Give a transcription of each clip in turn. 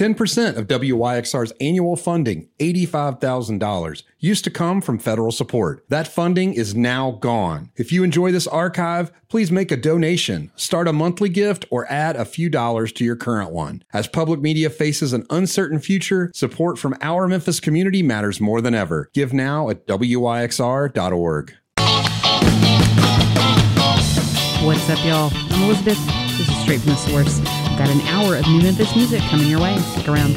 10% of WYXR's annual funding, $85,000, used to come from federal support. That funding is now gone. If you enjoy this archive, please make a donation, start a monthly gift, or add a few dollars to your current one. As public media faces an uncertain future, support from our Memphis community matters more than ever. Give now at WYXR.org. What's up, y'all? I'm Elizabeth. This is Straight from the Source. I've got an hour of new Memphis music coming your way. Stick around.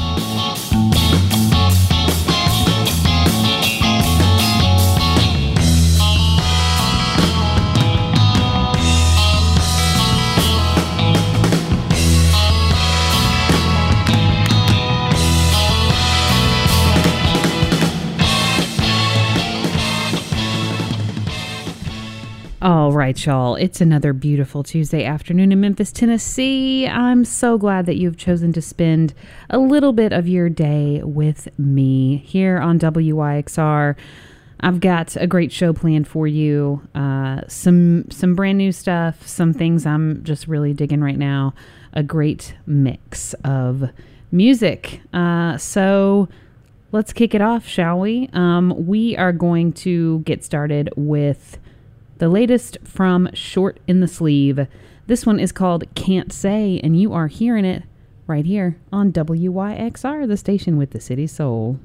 All right, y'all. It's another beautiful Tuesday afternoon in Memphis, Tennessee. I'm so glad that you've chosen to spend a little bit of your day with me here on WYXR. I've got a great show planned for you. Some brand new stuff, some things I'm just really digging right now. A great mix of music. So let's kick it off, shall we? We are going to get started with the latest from Short in the Sleeve. This one is called Can't Say, and you are hearing it right here on WYXR, the station with the city soul.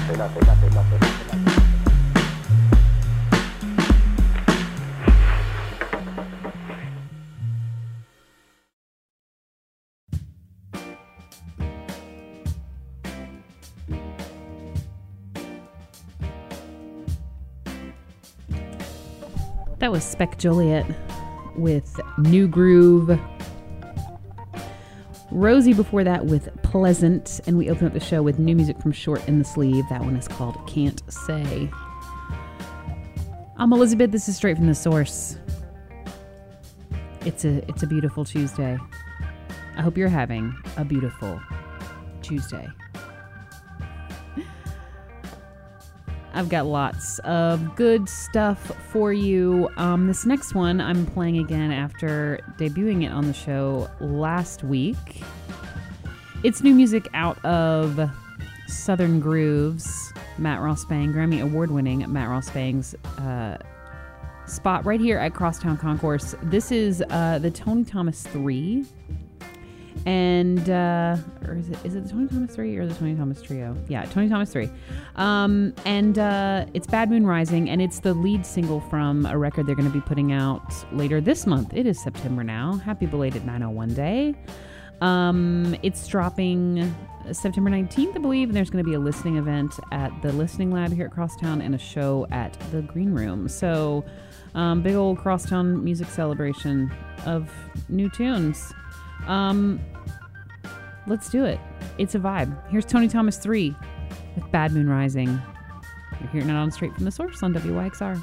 That was Spec Joliet with New Groove. Rosie before that with Pleasant. And we open up the show with new music from Short in the Sleeve. That one is called Can't Say. I'm Elizabeth. This is Straight from the Source. It's a beautiful Tuesday. I hope you're having a beautiful Tuesday. I've got lots of good stuff for you. This next one I'm playing again after debuting it on the show last week. It's new music out of Southern Grooves, Matt Ross Spang, Grammy award-winning Matt Ross Spang's spot right here at Crosstown Concourse. This is the Tony Thomas 3. And, or is it the Tony Thomas 3 or the Tony Thomas Trio? Yeah, Tony Thomas 3. And it's Bad Moon Rising, and it's the lead single from a record they're going to be putting out later this month. It is September now. Happy belated 901 Day. It's dropping September 19th, I believe, and there's going to be a listening event at the Listening Lab here at Crosstown and a show at the Green Room. So, big old Crosstown music celebration of new tunes. Let's do it. It's a vibe. Here's Tony Thomas 3 with Bad Moon Rising. You're hearing it on Straight from the Source on WYXR.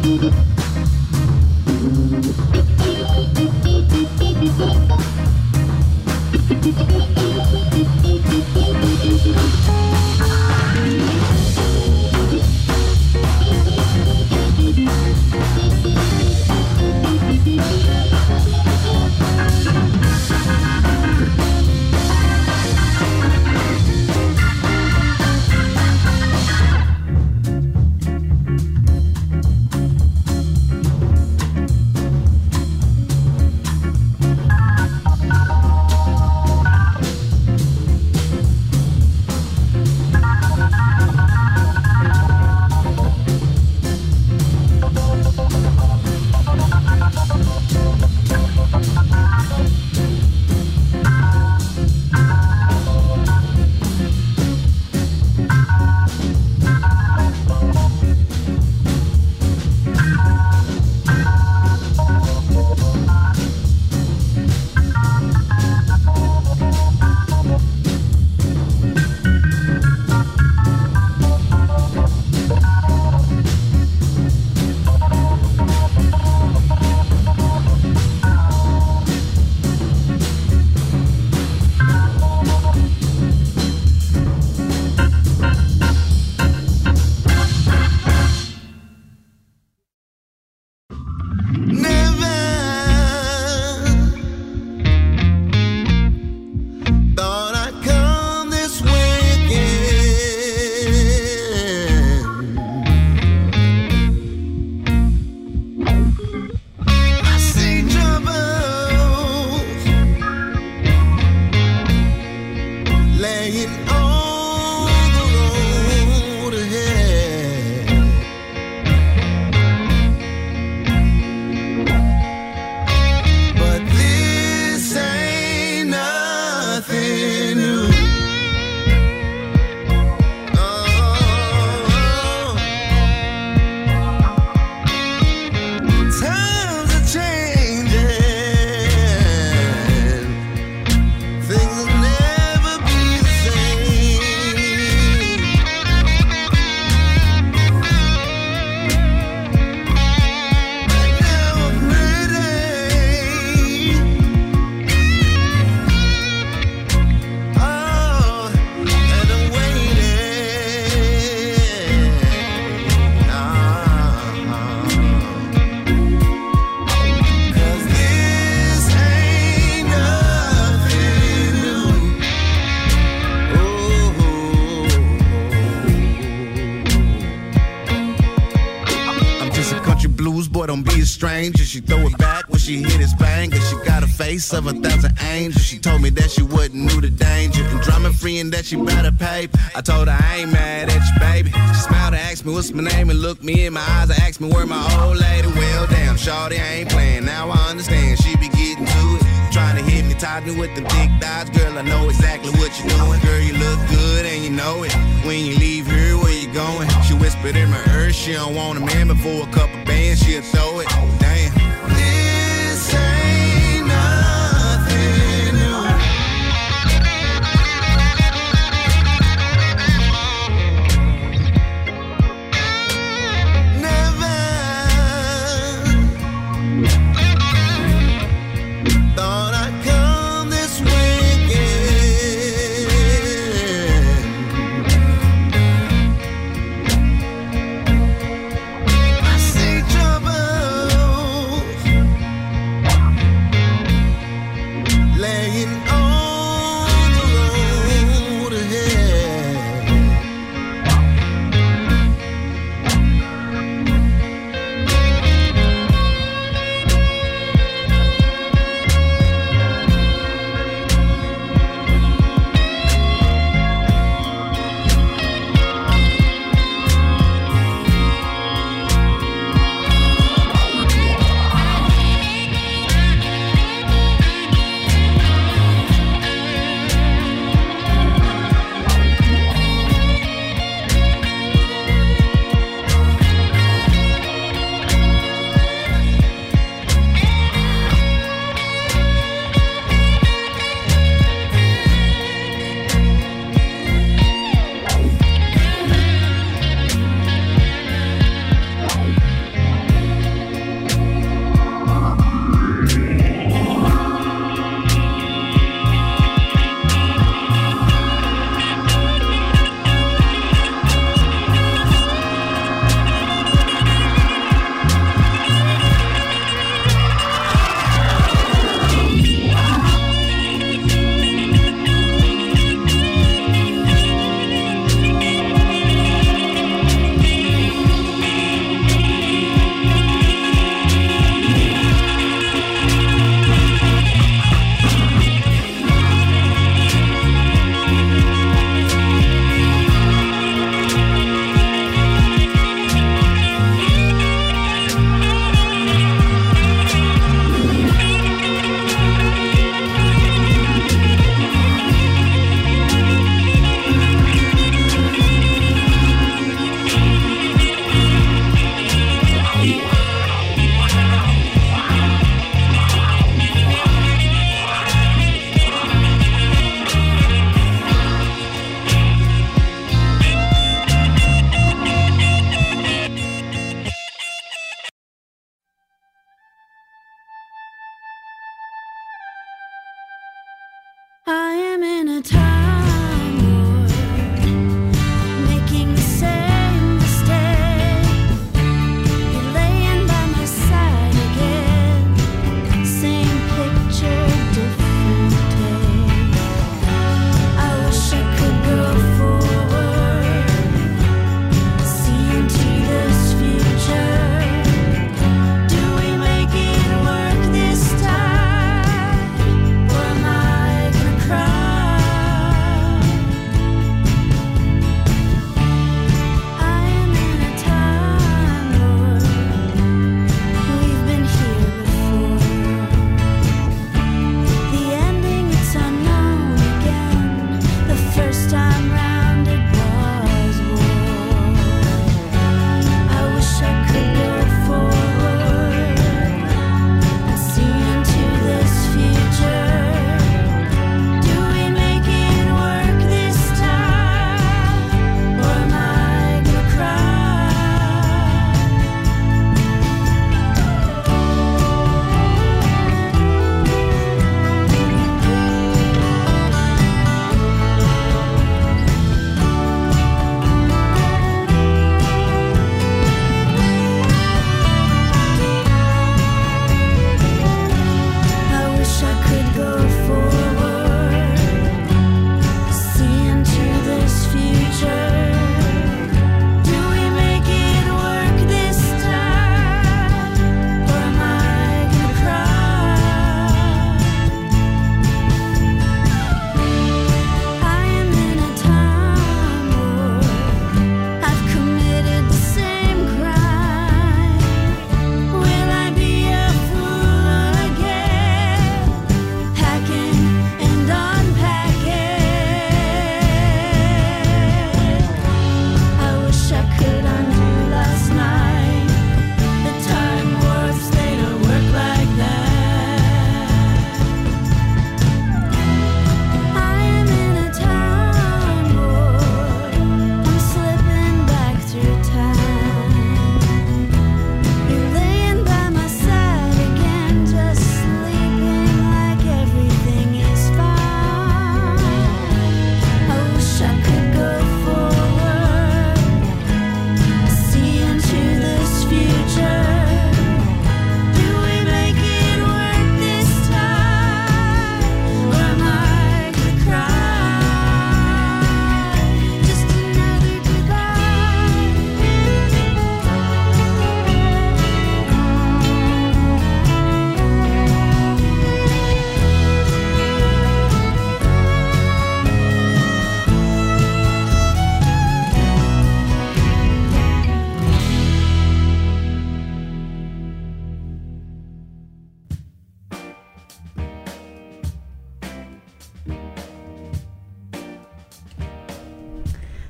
Don't be a stranger. She throw it back when she hit his banger. She got a face of 1,000 angels. She told me that she wasn't new to danger. And drama free and that she better pay. I told her I ain't mad at you, baby. She smiled and asked me what's my name and looked me in my eyes. I asked me where my old lady. Well, damn, shawty, I ain't playing. Now I understand. She be getting to it. Trying to hit me, tied me with them thick thighs. Girl, I know exactly what you're doing. Girl, you look good and you know it. When you leave here, where you going? She whispered in my ear, she don't want a man before a couple bands, she'll throw it. Oh, damn. This ain't nothing new. Never thought I'd come this way again. I see trouble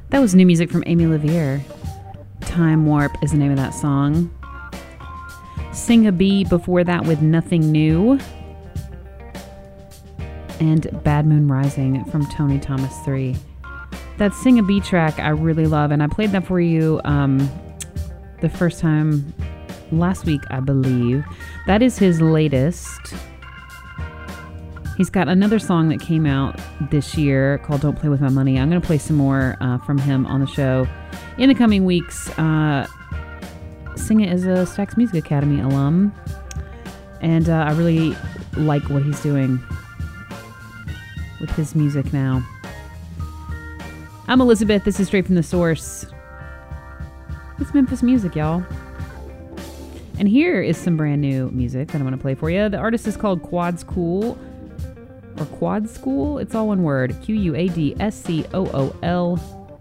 That was new music from Amy Lavier. Time Warp is the name of that song. Sing a Bee before that with Nothing New. And Bad Moon Rising from Tony Thomas 3. That Sing a Bee track I really love, and I played that for you the first time last week, I believe. That is his latest. He's got another song that came out this year called Don't Play With My Money. I'm going to play some more from him on the show in the coming weeks. Singa is a Stax Music Academy alum, and I really like what he's doing with his music now. I'm Elizabeth. This is Straight from the Source. It's Memphis music, y'all. And here is some brand new music that I'm going to play for you. The artist is called Quad School. Or Quad School, it's all one word, Quadscool.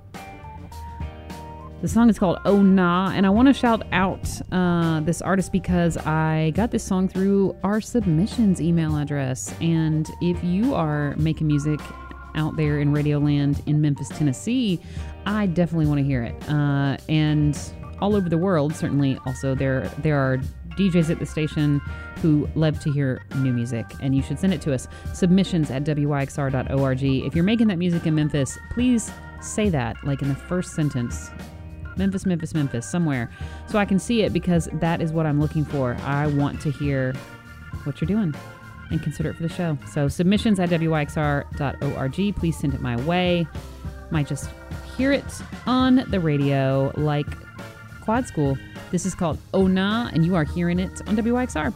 The song is called Oh Nah, and I want to shout out this artist because I got this song through our submissions email address. And if you are making music out there in Radioland in Memphis, Tennessee, I definitely want to hear it. And all over the world, certainly also there are DJs at the station who love to hear new music, and you should send it to us. Submissions@wyxr.org. If you're making that music in Memphis, please say that, like in the first sentence. Memphis, Memphis, Memphis, somewhere. So I can see it, because that is what I'm looking for. I want to hear what you're doing and consider it for the show. So submissions@wyxr.org. Please send it my way. Might just hear it on the radio like Quad School. This is called Oh Nah, and you are hearing it on WYXR.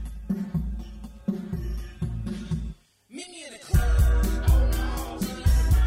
Meet me in the club. Oh no.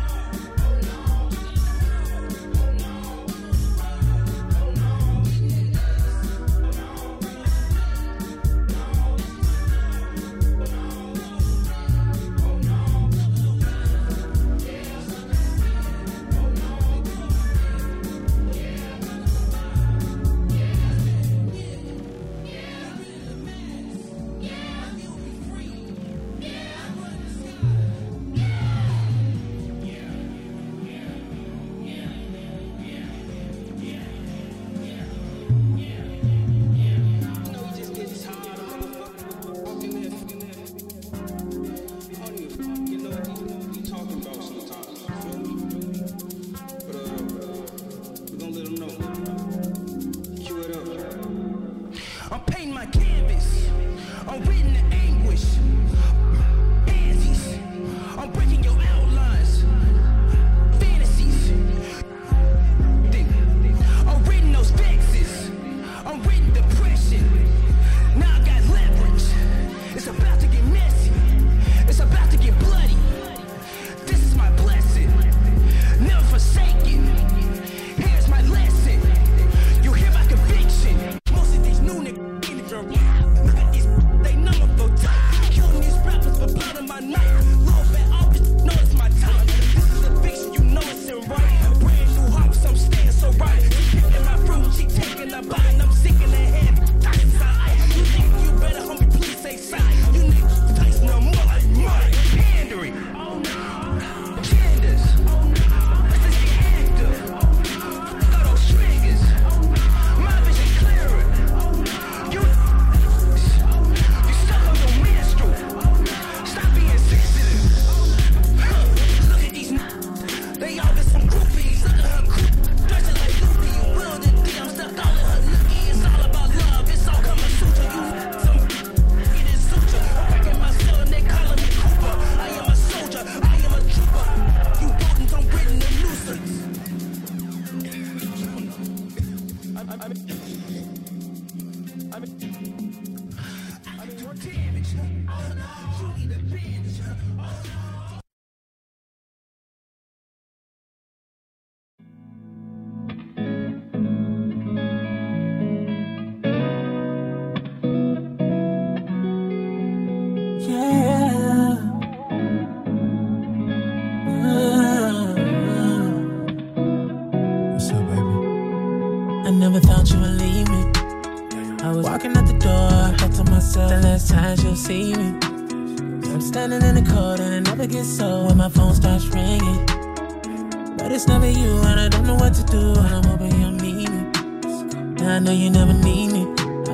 standing in the cold and it never gets old when my phone starts ringing. But it's never you and I don't know what to do, and I'm hoping you'll need me. And I know you never need me.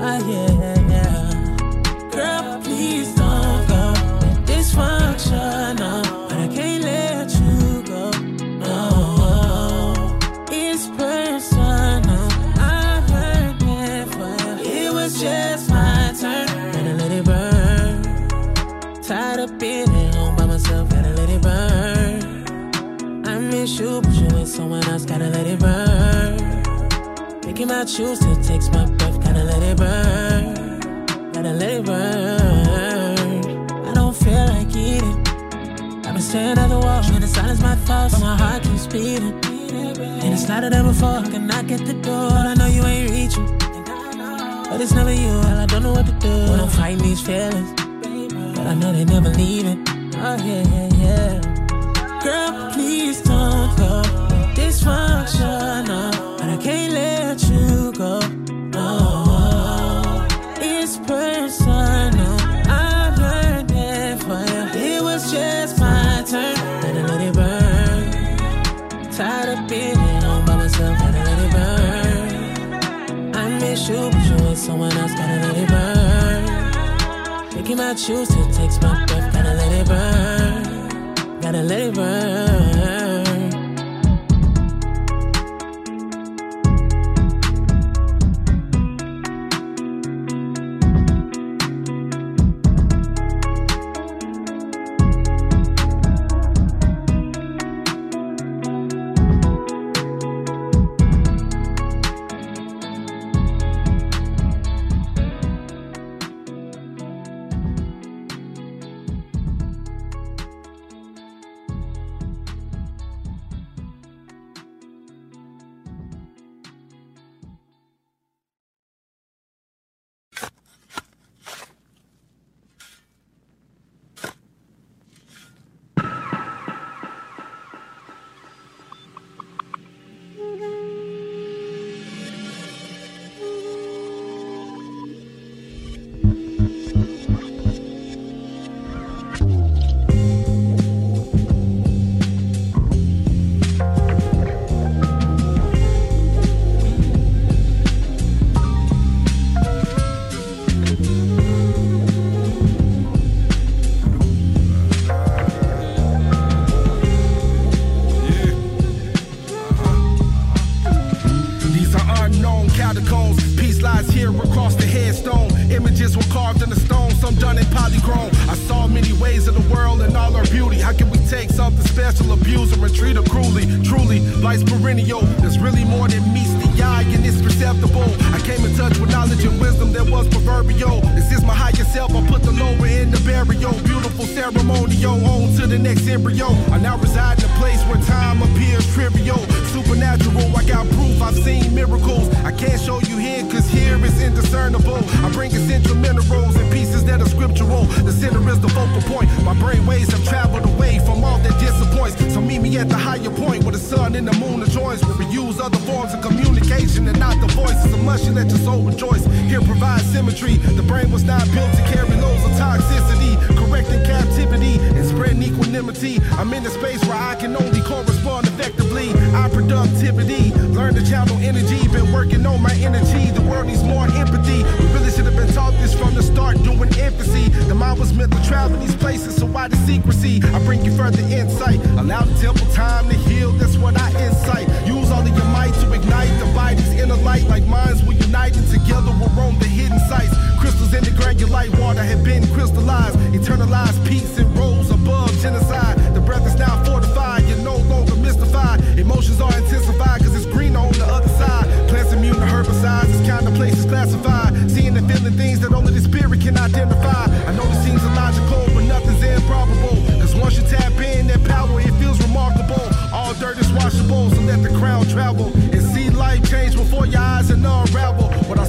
Yeah. Girl, please don't go. Dysfunctional, but I can't let you go. No, it's personal. I heard it for you. It was just my turn. Gotta let it burn. Tired of being at home by myself. Gotta let it burn. I miss you, but you with someone else. Gotta let it burn. Thinking about you still takes my breath. Gotta let it burn. Gotta let it burn. I don't feel like eating. I've been staring at the wall, trying to silence my thoughts, but my heart keeps beating. And it's louder than before, I can knock at the door, I know you ain't reaching. But it's never you, I don't know what to do when I'm fighting these feelings. But I know they never leaving. Oh yeah. Girl, please don't go. Dysfunctional, but I can't let you go. No, it's personal. I've learned it for you. It was just my turn. Gotta let it burn. Tired of being home by myself. Gotta let it burn. I miss you, but you with someone else. Gotta let it burn. Thinking about you still takes my breath. Gotta let it burn. Gotta let it burn.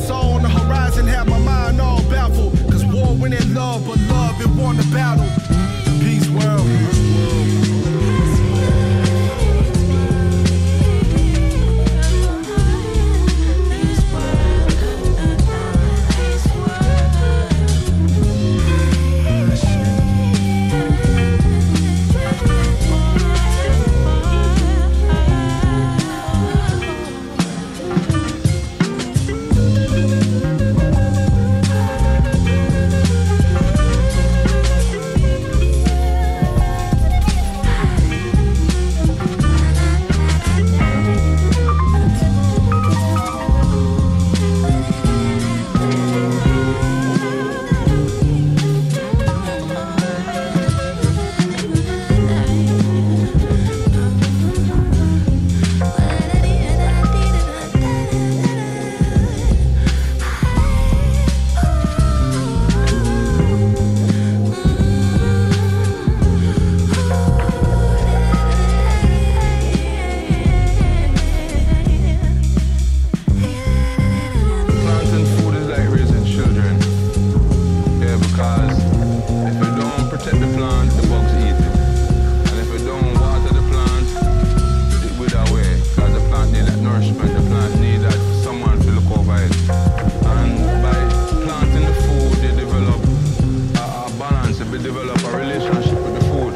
When in love, but love, it won the battle. relationship with the food.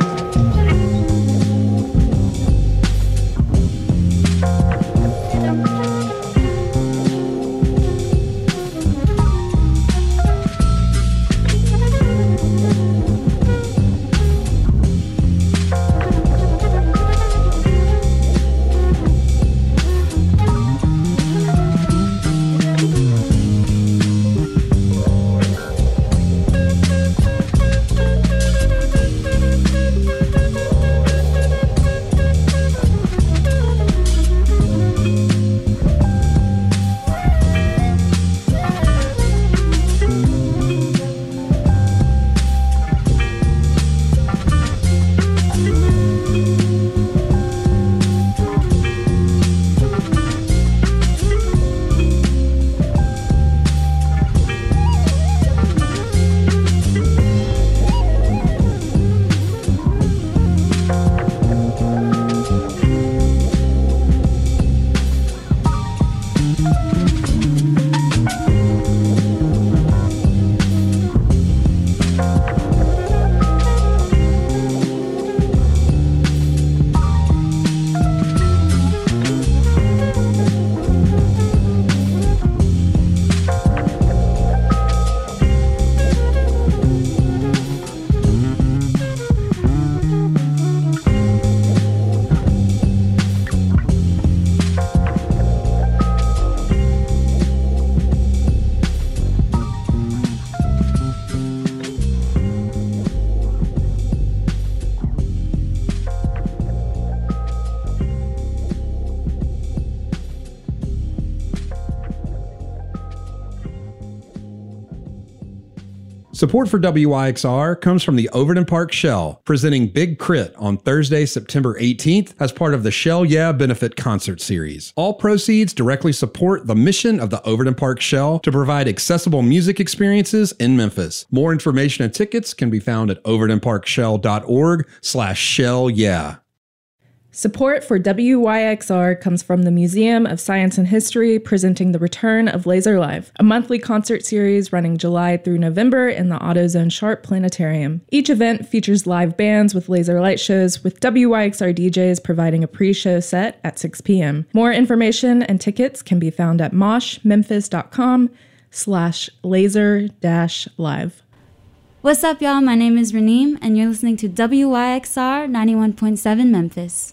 Support for WYXR comes from the Overton Park Shell, presenting Big Crit on Thursday, September 18th as part of the Shell Yeah Benefit Concert Series. All proceeds directly support the mission of the Overton Park Shell to provide accessible music experiences in Memphis. More information and tickets can be found at overtonparkshell.org/shellyeah. Support for WYXR comes from the Museum of Science and History, presenting The Return of Laser Live, a monthly concert series running July through November in the AutoZone Sharp Planetarium. Each event features live bands with laser light shows, with WYXR DJs providing a pre-show set at 6 p.m. More information and tickets can be found at moshmemphis.com/laser-live. What's up, y'all? My name is Raneem, and you're listening to WYXR 91.7 Memphis.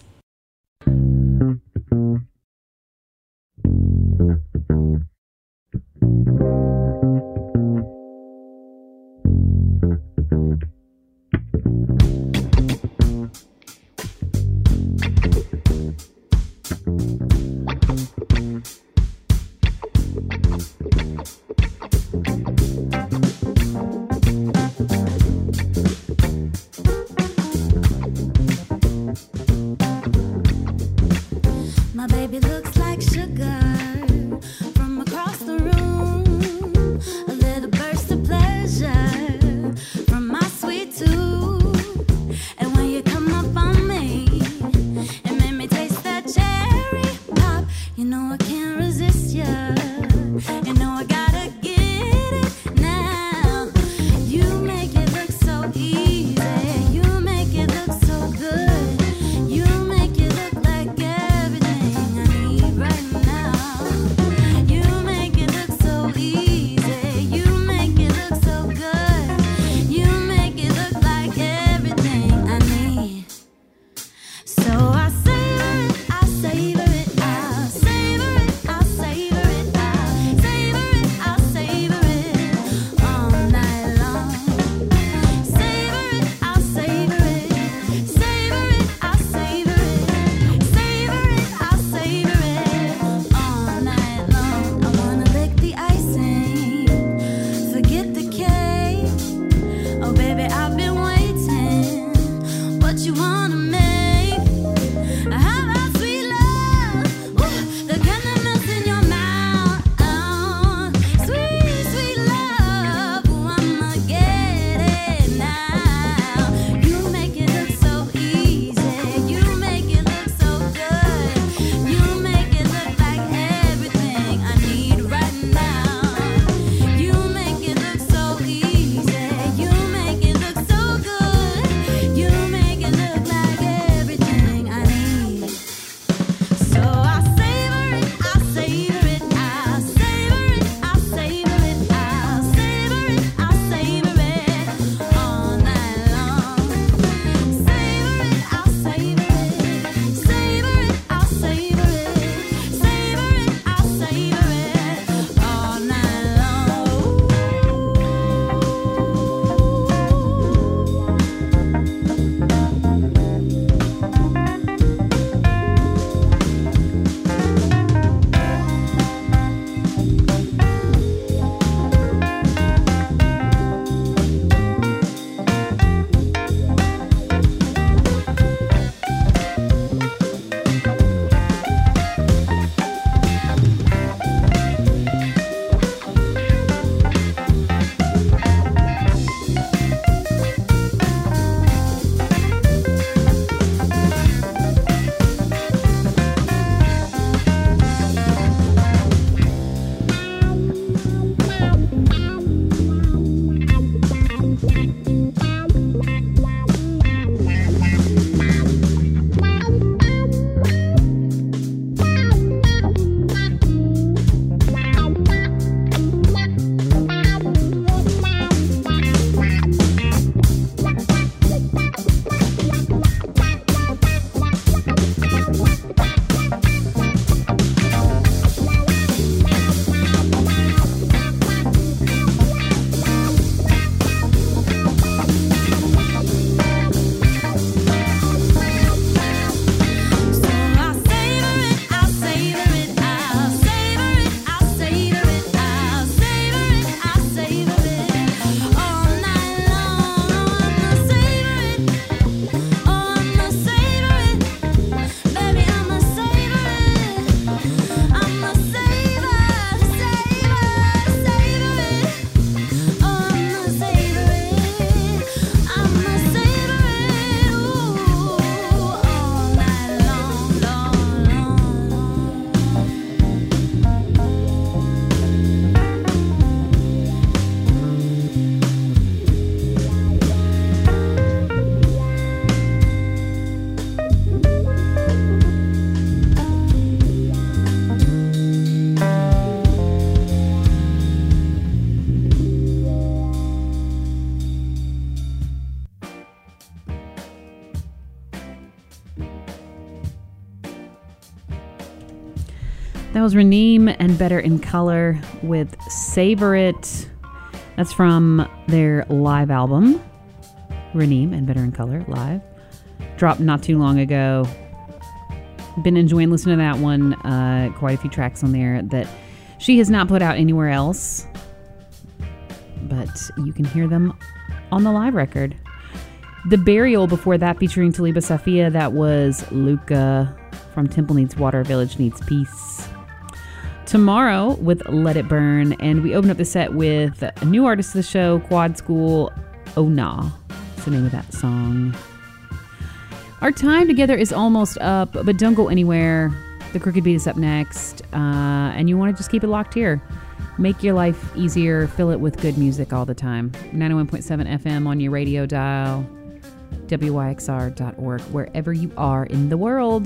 That was Raneem and Better in Color with Savor It. That's from their live album, Raneem and Better in Color, live. Dropped not too long ago. Been enjoying listening to that one. Quite a few tracks on there that she has not put out anywhere else. But you can hear them on the live record. The Burial before that, featuring Taliba Safia, that was Luca from Temple Needs Water, Village Needs Peace. Tomorrow with Let It Burn, and we open up the set with a new artist of the show, Quad School, Oh Nah. That's the name of that song. Our time together is almost up, but don't go anywhere. The Crooked Beat is up next, and you want to just keep it locked here. Make your life easier, fill it with good music all the time. 91.7 FM on your radio dial, WYXR.org, wherever you are in the world.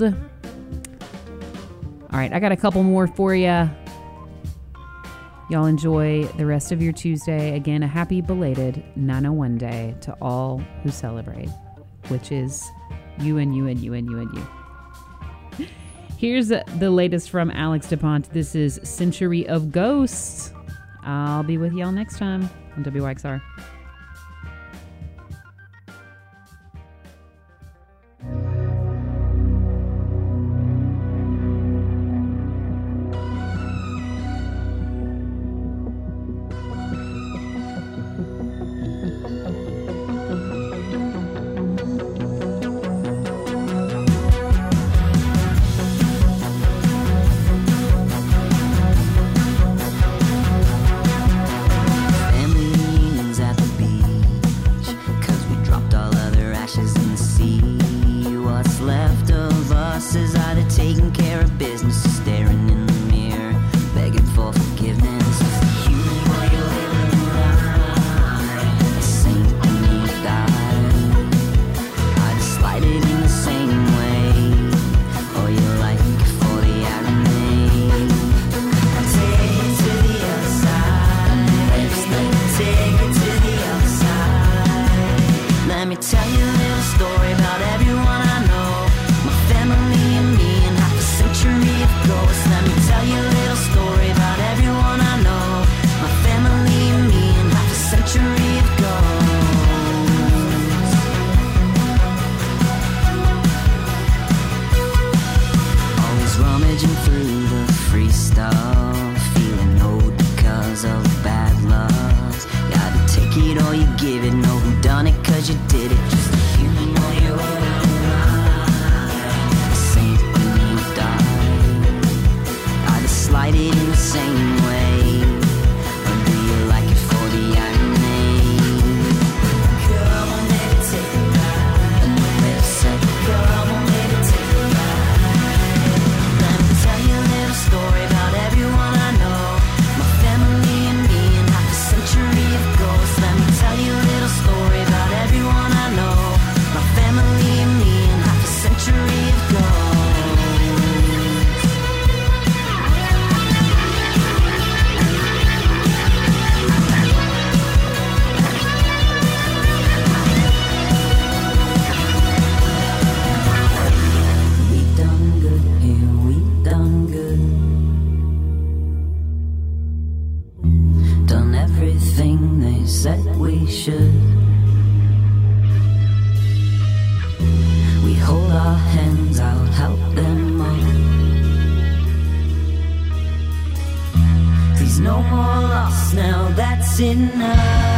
All right, I got a couple more for you. Y'all enjoy the rest of your Tuesday. Again, a happy belated 901 day to all who celebrate, which is you and you and you and you and you. Here's the latest from Alex DuPont. This is Century of Ghosts. I'll be with y'all next time on WYXR. No more loss now, that's enough.